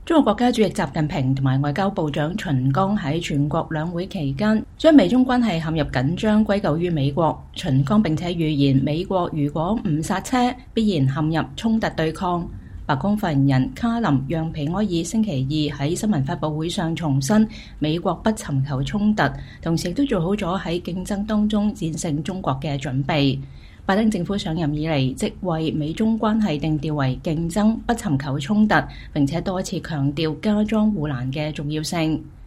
中國國家主席習近平同埋外交部長秦剛喺全國兩會期間，將美中關係陷入緊張歸咎於美國。秦剛並且預言，美國如果唔剎車，必然陷入衝突對抗。白宮發言人卡林讓皮埃爾星期二喺新聞發佈會上重申，美國不尋求衝突，同時亦都做好咗喺競爭當中戰勝中國嘅準備。拜登政府上任以嚟，即為美中關係定調為競爭，不尋求衝突，並且多次強調加莊護欄嘅重要性。